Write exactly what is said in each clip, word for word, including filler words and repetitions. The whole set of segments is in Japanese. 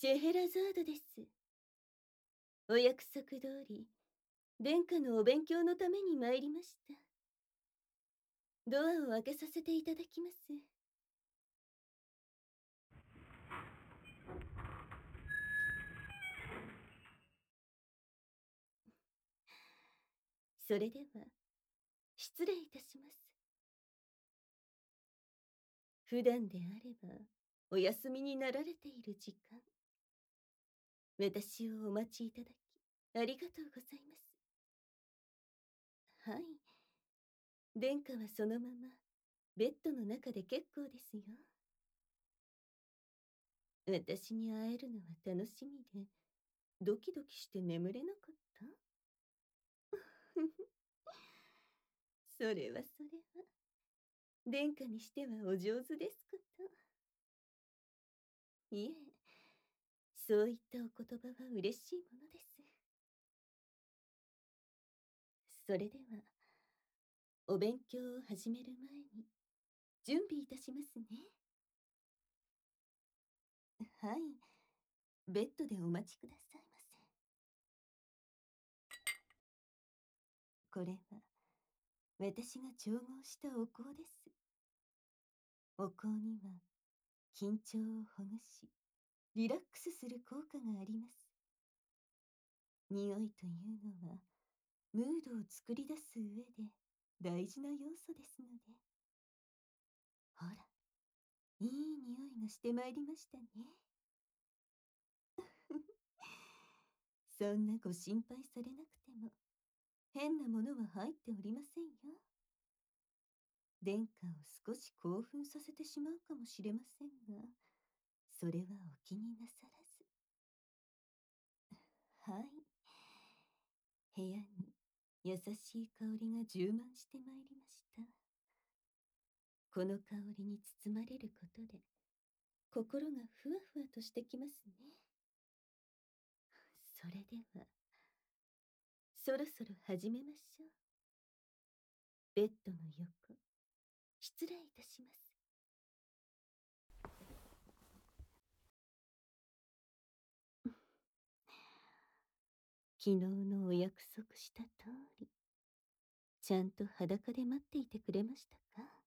シェヘラザードです。お約束通り、殿下のお勉強のために参りました。ドアを開けさせていただきます。それでは、失礼いたします。普段であれば、お休みになられている時間。私をお待ちいただき、ありがとうございます。はい。殿下はそのまま、ベッドの中で結構ですよ。私に会えるのは楽しみで、ドキドキして眠れなかった。それはそれは。殿下にしてはお上手ですこと。いえ、そういったお言葉は嬉しいものです。それでは、お勉強を始める前に、準備いたしますね。はい、ベッドでお待ちくださいませ。これは、私が調合したお香です。お香には、緊張をほぐし、リラックスする効果があります。匂いというのは、ムードを作り出す上で大事な要素ですので。ほら、いい匂いがしてまいりましたね。そんなご心配されなくても、変なものは入っておりませんよ。殿下を少し興奮させてしまうかもしれませんが、それはお気になさらず。はい。部屋に優しい香りが充満してまいりました。この香りに包まれることで、心がふわふわとしてきますね。それでは、そろそろ始めましょう。ベッドの横、失礼いたします。昨日のお約束した通り、ちゃんと裸で待っていてくれましたか？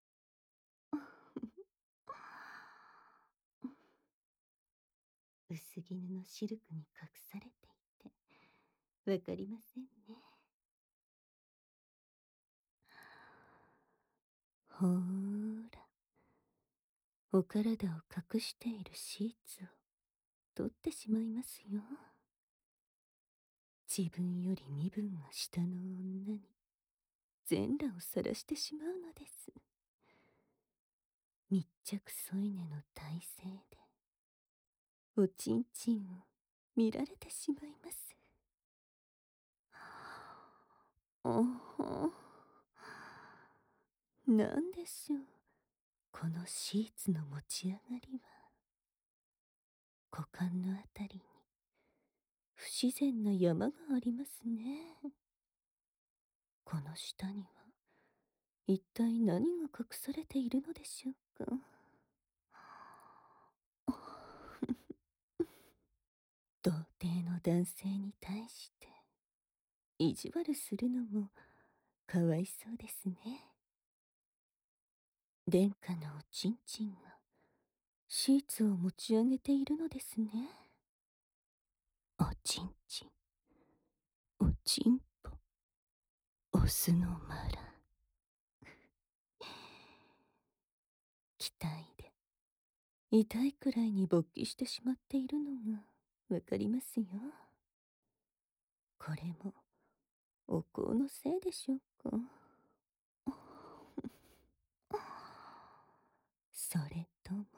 薄絹のシルクに隠されていて、わかりませんね。ほーら、お体を隠しているシーツを取ってしまいますよ。自分より身分が下の女に全裸を晒してしまうのです。密着添い寝の体勢で、おちんちんを見られてしまいます。おほ、なんでしょう、このシーツの持ち上がりは。股間のあたりに不自然な山がありますね。この下には一体何が隠されているのでしょうか。童貞の男性に対して意地悪するのもかわいそうですね。殿下のおちんちんがシーツを持ち上げているのですね。おちんちん、おちんぽ、オスのマラ。期待で痛いくらいに勃起してしまっているのがわかりますよ。これもお香のせいでしょうか。それとも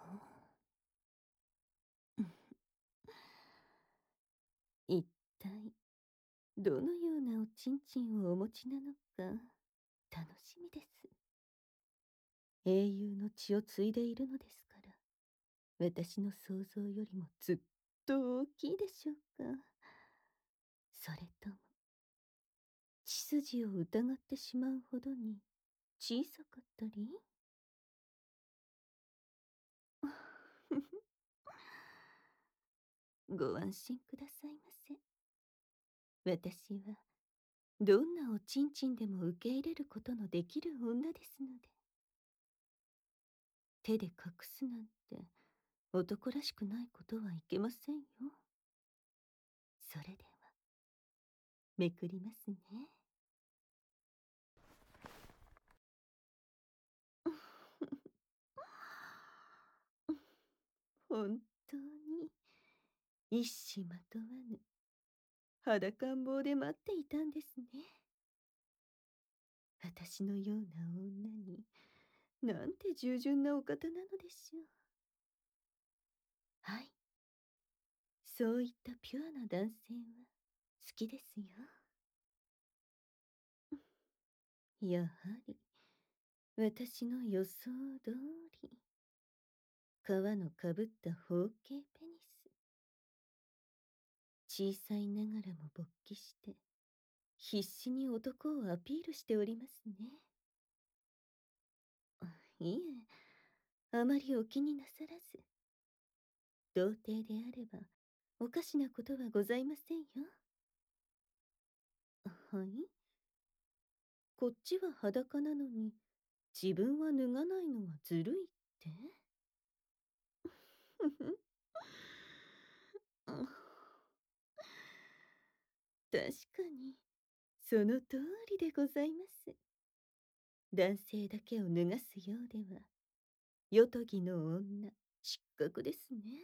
一体どのようなおちんちんをお持ちなのか楽しみです。英雄の血を継いでいるのですから、私の想像よりもずっと大きいでしょうか。それとも血筋を疑ってしまうほどに小さかったり。 ご安心くださいませ。私は、どんなおちんちんでも受け入れることのできる女ですので。手で隠すなんて、男らしくないことはいけませんよ。それでは、めくりますね。本当に、一糸まとわぬ、裸ん坊で待っていたんですね。私のような女に、なんて従順なお方なのでしょう。はい。そういったピュアな男性は好きですよ。やはり、私の予想通り、皮のかぶった方形ペニス。小さいながらも勃起して、必死に男をアピールしておりますね。あいえ、あまりお気になさらず。童貞であれば、おかしなことはございませんよ。はい？こっちは裸なのに、自分は脱がないのはずるいって？ふふ。確かに、その通りでございます。男性だけを脱がすようでは、夜とぎの女、失格ですね。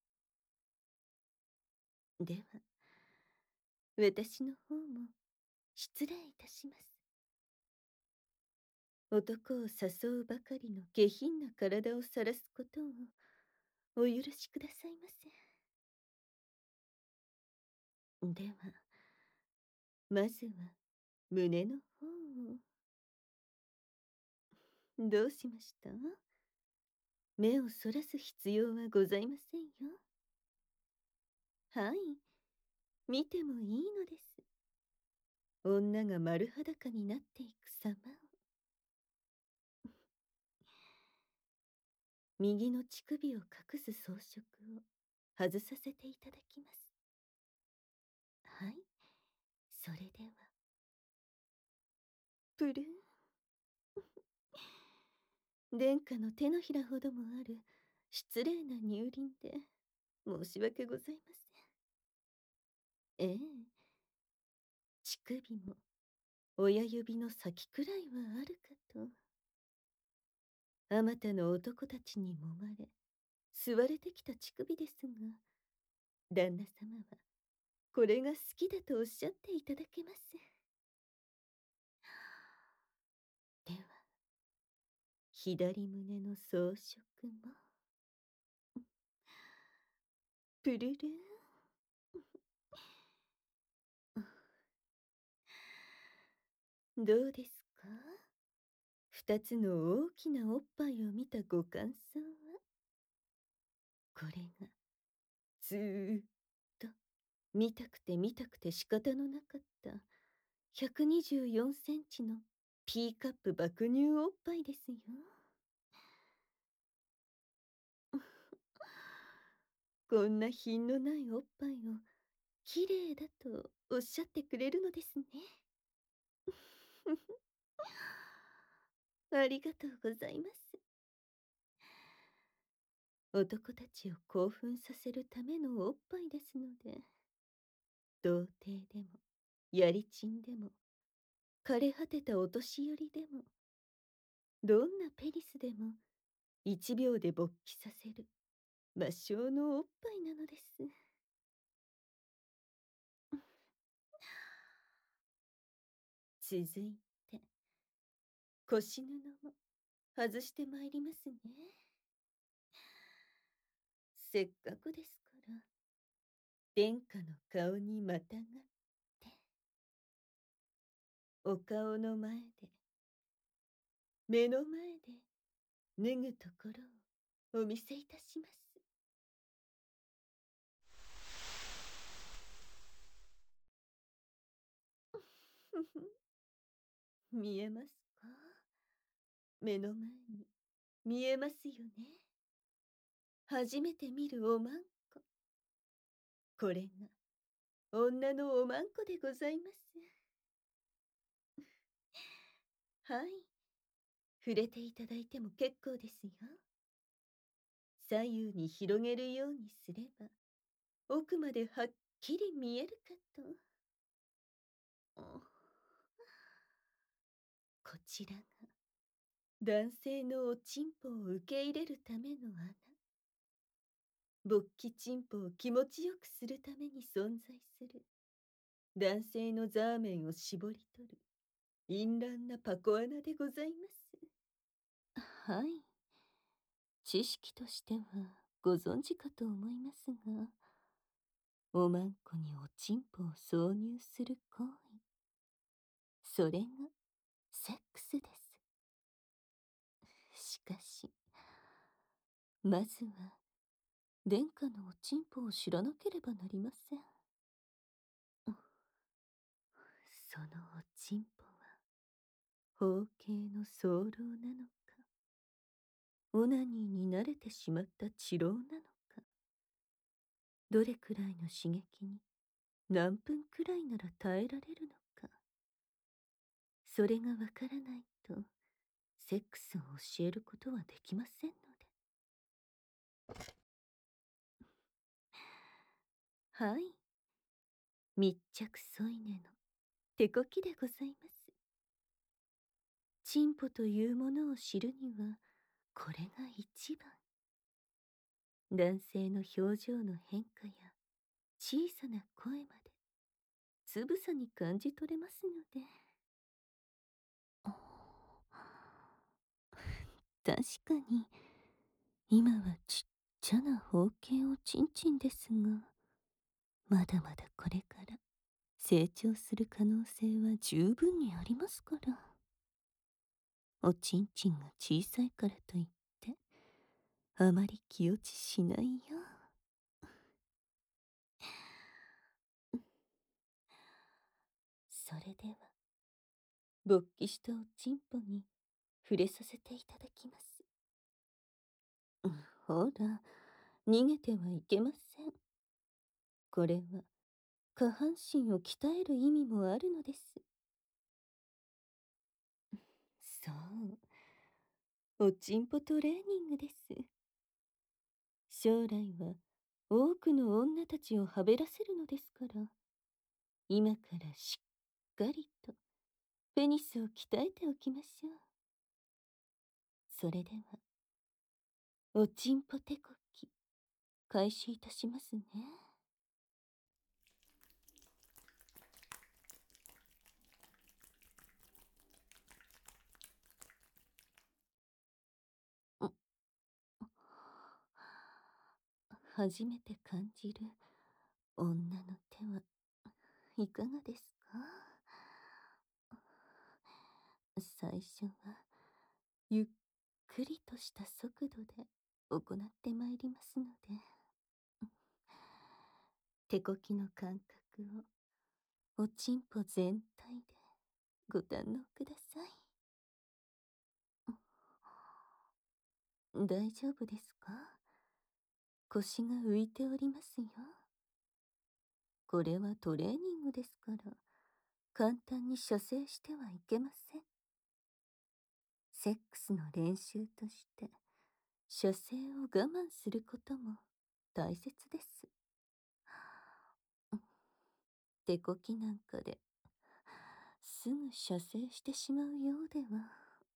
では、私の方も、失礼いたします。男を誘うばかりの下品な体を晒すことを、お許しくださいませ。では、まずは、胸の方を。どうしました？目をそらす必要はございませんよ。はい、見てもいいのです。女が丸裸になっていく様を。右の乳首を隠す装飾を外させていただきます。はい、それでは。プルーン。殿下の手のひらほどもある失礼な乳輪で申し訳ございません。ええ、乳首も親指の先くらいはあるかと。あまたの男たちに揉まれ吸われてきた乳首ですが、旦那様はこれが好きだとおっしゃっていただけます。では、左胸の装飾も。プルルーン。どうですか？二つの大きなおっぱいを見たご感想は？これが、ずーっと見たくて見たくて仕方のなかったひゃくにじゅうよんセンチの P カップ爆乳おっぱいですよ。こんな品のないおっぱいを綺麗だとおっしゃってくれるのですね。ありがとうございます。男たちを興奮させるためのおっぱいですので、童貞でも、やりちんでも、枯れ果てたお年寄りでも、どんなペリスでも、一秒で勃起させる、魔性のおっぱいなのです。続いて、腰布も外してまいりますね。せっかくですから、殿下の顔にまたがって、お顔の前で、目の前で、脱ぐところをお見せいたします。見えますか？目の前に見えますよね。初めて見るおまんこ。 これが女のおまんこでございます。はい。触れていただいても結構ですよ。左右に広げるようにすれば、奥まではっきり見えるかと。こちらが男性のおちんぽを受け入れるための穴。勃起チンポを気持ちよくするために存在する男性のザーメンを絞り取る淫乱なパコ穴でございます。はい。知識としてはご存知かと思いますが、おまんこにおちんぽを挿入する行為。それがセックスです。しかし、まずは、殿下のおちんぽを知らなければなりません。そのおちんぽは、包茎の早漏なのか、オナニーに慣れてしまった治療なのか、どれくらいの刺激に何分くらいなら耐えられるのか、それがわからないと、セックスを教えることはできませんので。はい。密着添い寝の手こきでございます。チンポというものを知るには、これが一番。男性の表情の変化や小さな声まで、つぶさに感じ取れますので。確かに、今はちっちゃな包茎おちんちんですが、まだまだこれから成長する可能性は十分にありますから。おちんちんが小さいからといって、あまり気落ちしないよ。それでは、勃起したおちんぽに触れさせていただきます。ほら、逃げてはいけません。これは、下半身を鍛える意味もあるのです。そう、おちんぽトレーニングです。将来は多くの女たちをはべらせるのですから、今からしっかりとペニスを鍛えておきましょう。それでは、おちんぽ手こき、開始いたしますね。初めて感じる女の手はいかがですか？最初はゆっくりとした速度で行ってまいりますので、手こきの感覚をおちんぽ全体でご堪能ください。大丈夫ですか？腰が浮いておりますよ。これはトレーニングですから、簡単に射精してはいけません。セックスの練習として、射精を我慢することも大切です。手こきなんかですぐ射精してしまうようでは、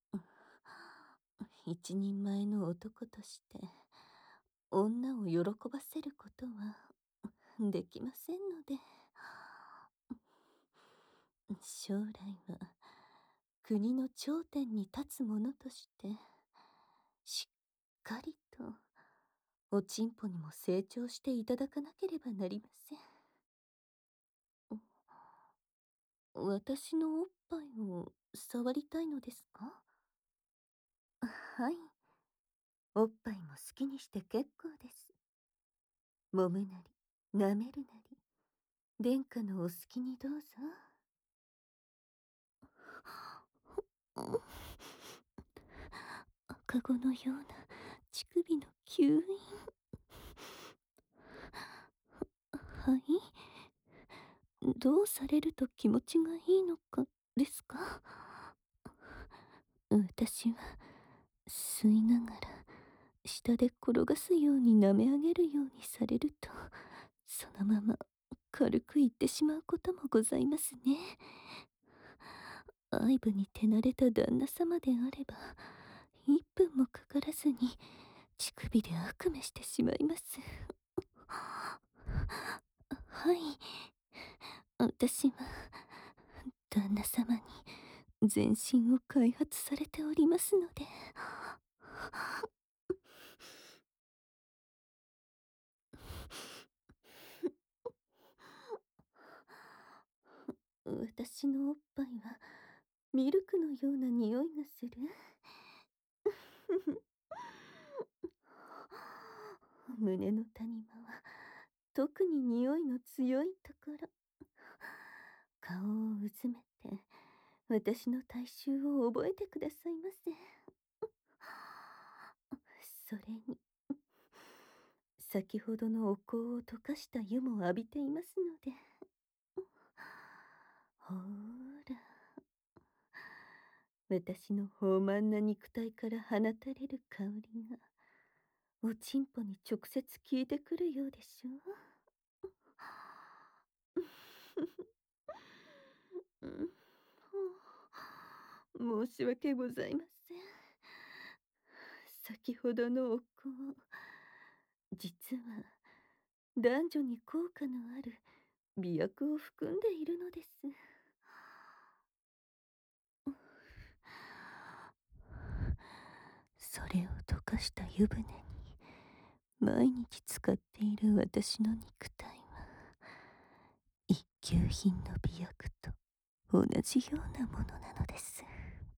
一人前の男として女を喜ばせることはできませんので、将来は国の頂点に立つ者としてしっかりとおちんぽにも成長していただかなければなりません。私のおっぱいを触りたいのですか？はい。おっぱいも好きにして結構です。揉むなり、舐めるなり、殿下のお好きにどうぞ。赤子のような乳首の吸引。 はい。どうされると気持ちがいいのかですか？私は吸いながら下で転がすように舐め上げるようにされると、そのまま軽く言ってしまうこともございますね。愛撫に手慣れた旦那様であれば、一分もかからずに乳首で悪夢してしまいます。はい。私は旦那様に全身を開発されておりますので。私のおっぱいはミルクのような匂いがする。胸の谷間は特に匂いの強いところ。顔をうずめて私の体臭を覚えてくださいませ。それに先ほどのお香を溶かした湯も浴びていますので。ほーら、私の豊満な肉体から放たれる香りがおちんぽに直接効いてくるようでしょう。申し訳ございません。先ほどのお香、実は男女に効果のある美薬を含んでいるのです。それを溶かした湯船に毎日使っている私の肉体は一級品の美薬と同じようなものなのです。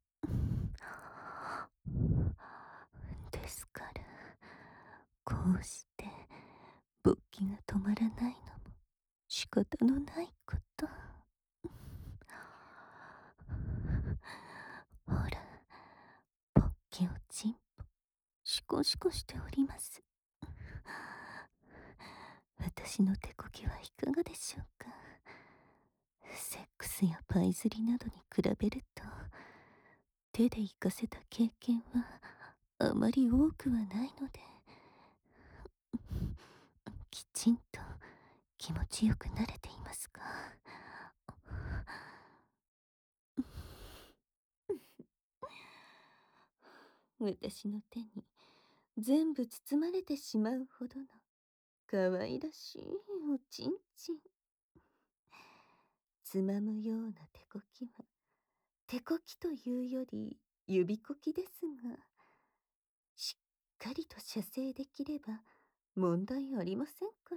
ですから、こうして勃起が止まらないのも仕方のないこと。ほら、勃起をちんぽシコシコしております。私の手こきはいかがでしょうか。セックスやパイ釣りなどに比べると手で活かせた経験はあまり多くはないので、きちんと気持ちよく慣れていますか。私の手に全部包まれてしまうほどの可愛らしいおちんちん。つまむような手こきは手こきというより指こきですが、しっかりと射精できれば問題ありませんから。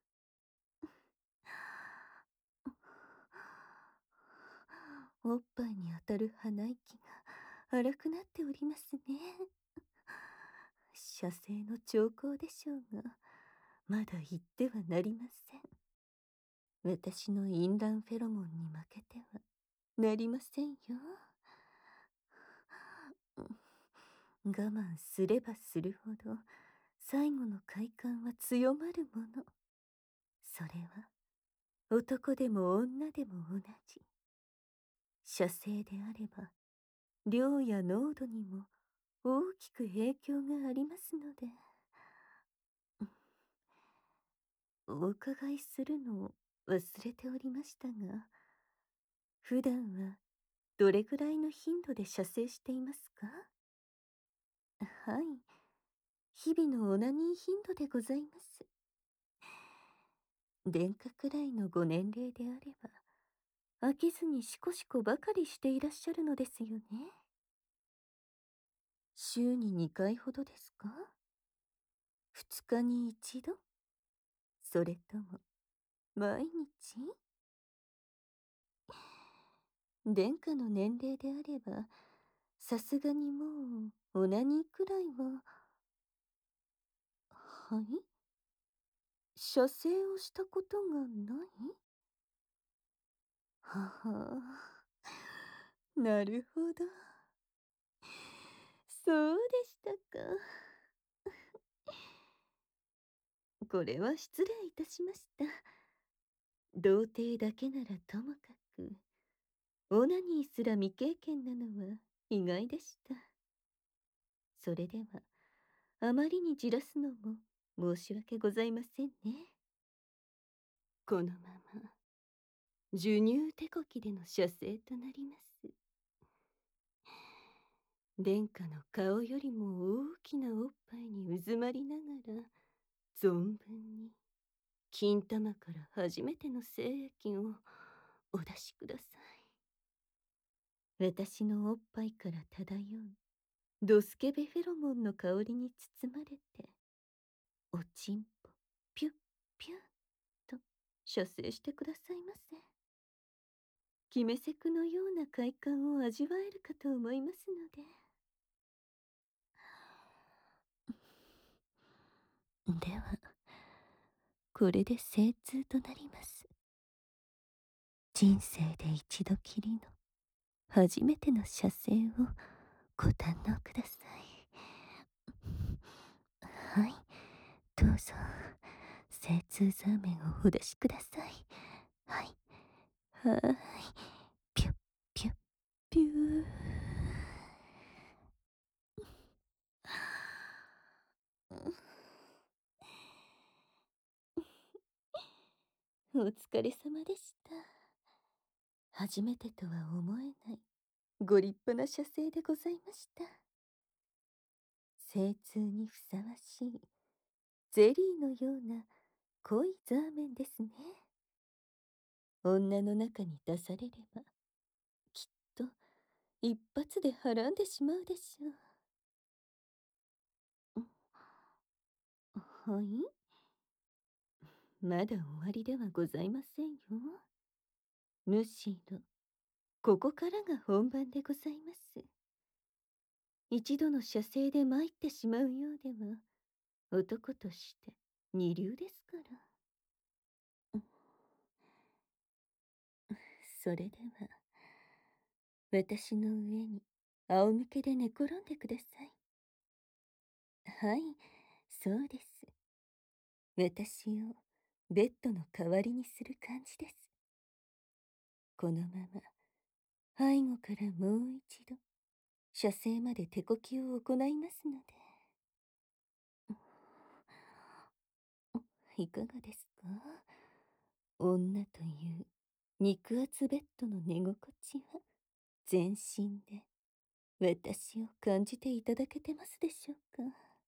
おっぱいに当たる鼻息が荒くなっておりますね。射精の兆候でしょうが、まだ言ってはなりません。私の淫乱フェロモンに負けてはなりませんよ。我慢すればするほど最後の快感は強まるもの。それは男でも女でも同じ。射精であれば量や濃度にも大きく影響がありますので。お伺いするのを忘れておりましたが、普段はどれぐらいの頻度で射精していますか？はい、日々のオナニー頻度でございます。殿下くらいのご年齢であれば飽きずにシコシコばかりしていらっしゃるのですよね。週ににかいほどですか？ふつかに一度？それとも毎日？殿下の年齢であればさすがにもうオナニーくらいは。はい、射精をしたことがない？ははなるほど、そうでしたか。これは失礼いたしました。 童貞だけならともかく、オナニーすら未経験なのは意外でした。それでは、あまりにじらすのも申し訳ございませんね。このまま、授乳手こきでの射精となります。殿下の顔よりも大きなおっぱいにうずまりながら、存分に、金玉から初めての精液をお出しください。私のおっぱいから漂う、ドスケベフェロモンの香りに包まれて、おちんぽ、ピュッピュッと射精してくださいませ。キメセクのような快感を味わえるかと思いますので。では、これで精通となります。人生で一度きりの初めての射精をご堪能ください。はい、どうぞ、精通ザーメンをお出しください。はい、はーい、ピュッピュッピュー。お疲れ様でした。初めてとは思えないご立派な射精でございました。精通にふさわしいゼリーのような濃いザーメンですね。女の中に出されれば、きっと一発ではらんでしまうでしょう。はい、まだ終わりではございませんよ。むしろ、ここからが本番でございます。一度の射精で参ってしまうようでは、男として二流ですから。それでは、私の上に仰向けで寝転んでください。はい、そうです。私をベッドの代わりにする感じです。このまま、背後からもう一度、射精まで手こきを行いますので。いかがですか？女という肉厚ベッドの寝心地は全身で私を感じていただけてますでしょうか？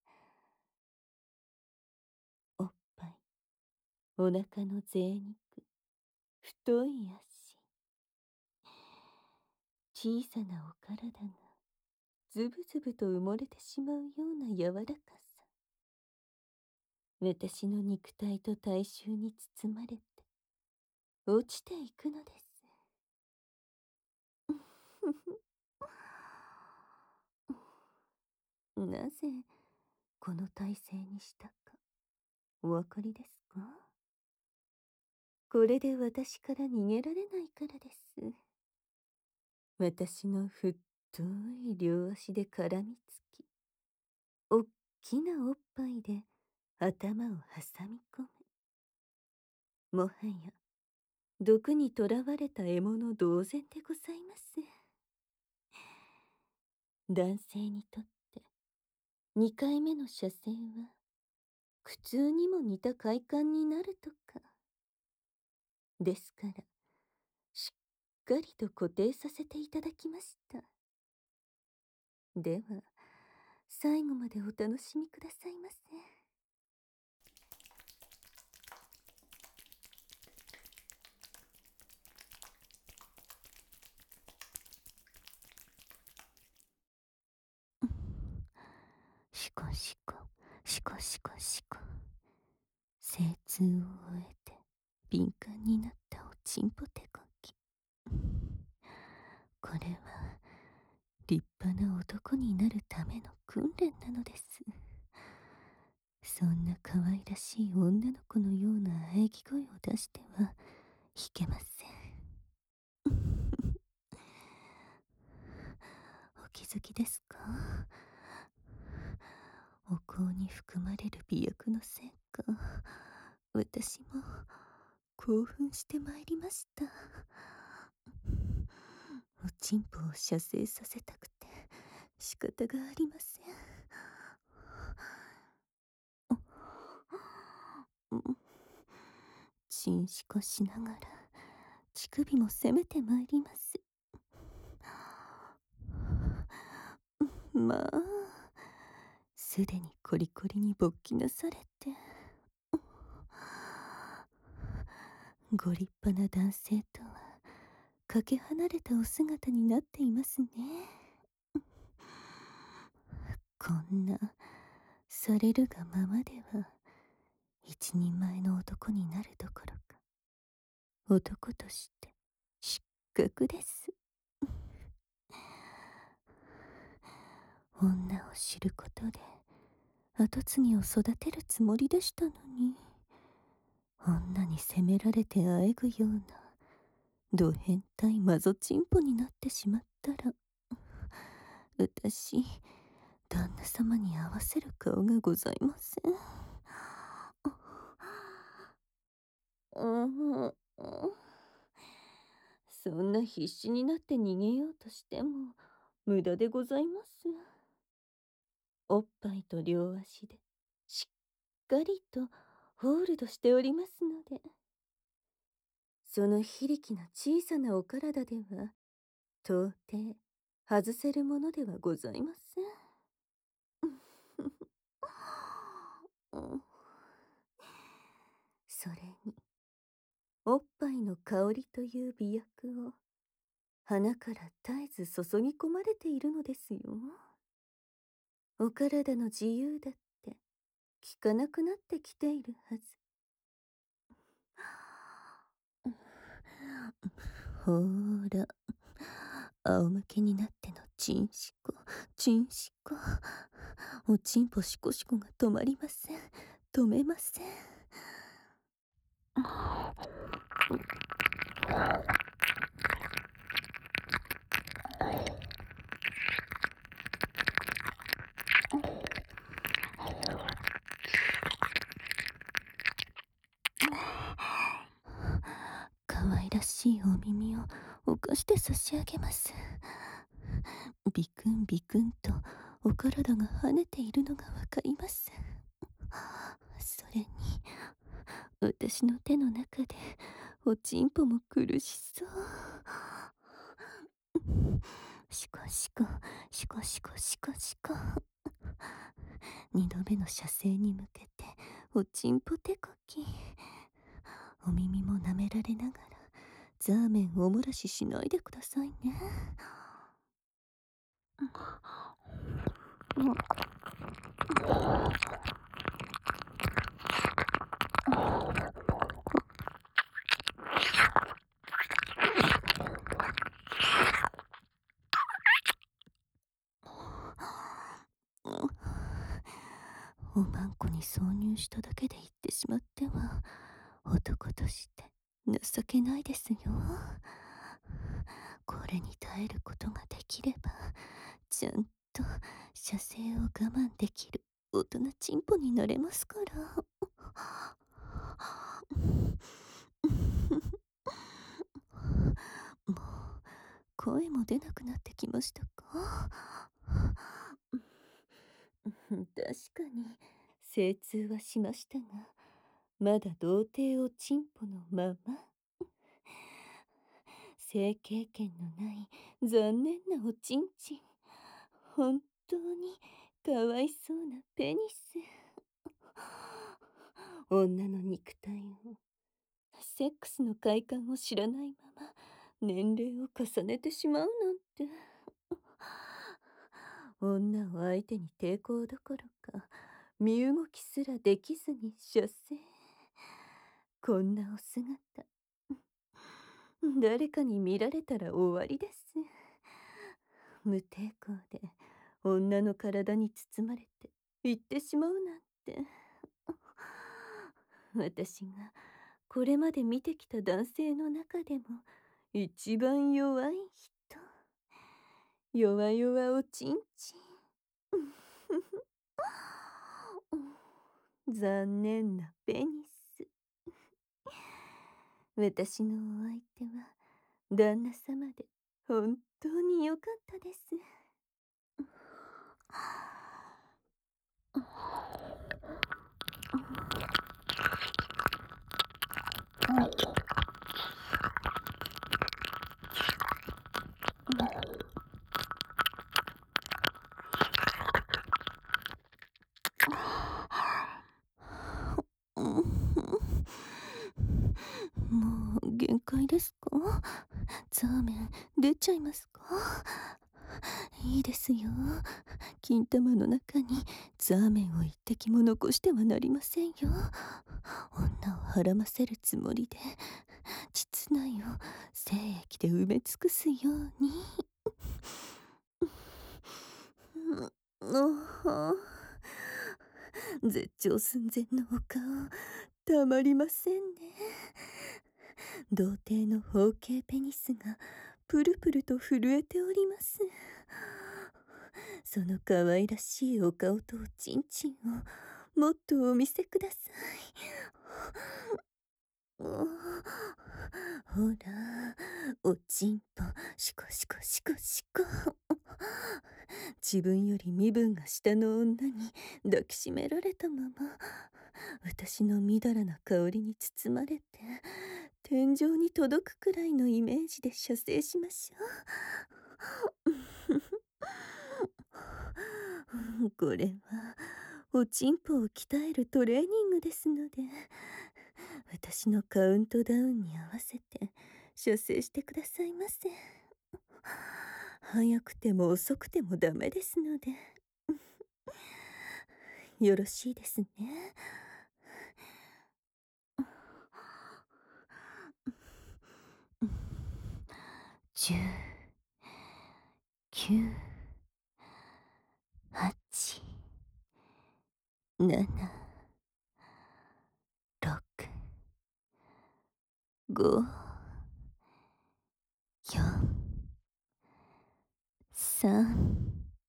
おっぱい、お腹の贅肉、太い足、小さなお体がズブズブと埋もれてしまうような柔らかさ。私の肉体と体臭に包まれて落ちていくのです。なぜこの体勢にしたかお分かりですか？これで私から逃げられないからです。私の太い両足で絡みつき、おっきなおっぱいで頭を挟み込む。もはや毒にとらわれた獲物同然でございます。男性にとってにかいめの射精は苦痛にも似た快感になるとか。ですから、しっかりと固定させていただきました。では、最後までお楽しみくださいませ。シコシコ、シコシコシコ。精通を終えて敏感になったおちんぽ手こき。これは立派な男になるための訓練なのです。そんな可愛らしい女の子のような喘ぎ声を出しては弾けません。お気づきですか？お香に含まれる美薬のせいか、私も興奮してまいりました。おちんぽを射精させたくて仕方がありません。チンシコしながら乳首も攻めてまいります。まあ、すでにコリコリに勃起なされて、ご立派な男性とはかけ離れたお姿になっていますね。こんなされるがままでは一人前の男になるどころか男として失格です。女を知ることで跡継ぎを育てるつもりでしたのに、女に責められてあえぐようなド変態マゾチンポになってしまったら、私旦那様に合わせる顔がございません。うん、そんな必死になって逃げようとしても無駄でございます。おっぱいと両足でしっかりとホールドしておりますので、その非力な小さなお体では到底外せるものではございません。それにおっぱいの香りという美薬を鼻から絶えず注ぎ込まれているのですよ。お体の自由だって効かなくなってきているはず。ほーら、仰向けになってのチンシコ、チンシコ。おちんぽシコシコが止まりません。止めません。可愛らしいお耳を起こして差し上げます。ビクンビクンとお体が跳ねているのがわかります。それに私の手の中でおちんぽも苦しそう。シコシコシコシコシコシコ。二度目の射精に向けておちんぽ手こき。お耳も舐められながらザーメンおもらししないでくださいね。おまんこに挿入しただけで言ってしまっては男として情けないですよ。これに耐えることができればちゃんと射精を我慢できる大人チンポになれますから。もう声も出なくなってきましたか。確かに精通はしましたが、まだ童貞おちんぽのまま。性経験のない残念なおちんちん。本当にかわいそうなペニス。女の肉体を、セックスの快感を知らないまま年齢を重ねてしまうなんて。女を相手に抵抗どころか身動きすらできずに射精。こんなお姿誰かに見られたら終わりです。無抵抗で女の体に包まれて行ってしまうなんて。私がこれまで見てきた男性の中でも一番弱い人。弱々おちんちん。残念なペニス。 私のお相手は旦那様で本当に良かったです。もう限界ですか？ザーメン出ちゃいますか？いいですよ。金玉の中にザーメンを一滴も残してはなりませんよ。女をはらませるつもりで、膣内を精液で埋め尽くすように。おほ絶頂寸前のお顔、たまりませんね。童貞の包茎ペニスがプルプルと震えております。その可愛らしいお顔とおちんちんをもっとお見せください。ほら、おちんぽ、シコシコシコシコ。自分より身分が下の女に抱きしめられたまま、私のみだらな香りに包まれて、天井に届くくらいのイメージで射精しましょう。これは、おちんぽを鍛えるトレーニングですので、私のカウントダウンに合わせて射精してくださいませ。早くても遅くてもダメですので。よろしいですね。十、九、八、七、六、五、四、三、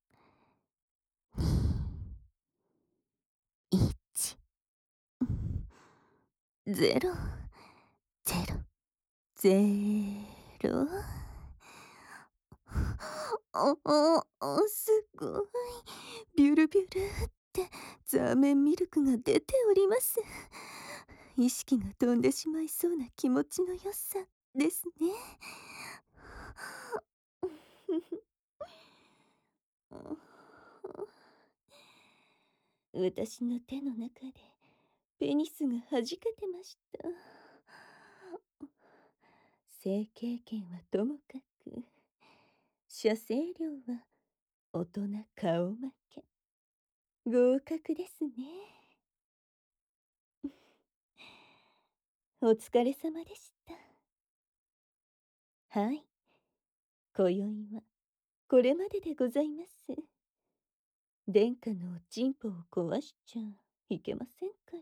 一、ゼロ、ゼロ、ゼロ。お、お、お、すごい。ビュルビュルってザーメンミルクが出ております。意識が飛んでしまいそうな気持ちの良さですね。私の手の中でペニスが弾けてました。性経験はともかく、射精量は大人顔負け。合格ですね。お疲れ様でした。はい。今宵はこれまででございます。殿下のおちんぽを壊しちゃいけませんから。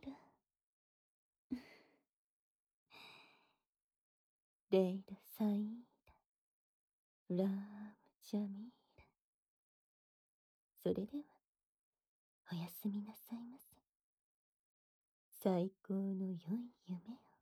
レイラ・サイーダ、ラーム・ジャミーラ。それでは、おやすみなさいませ。最高の良い夢を。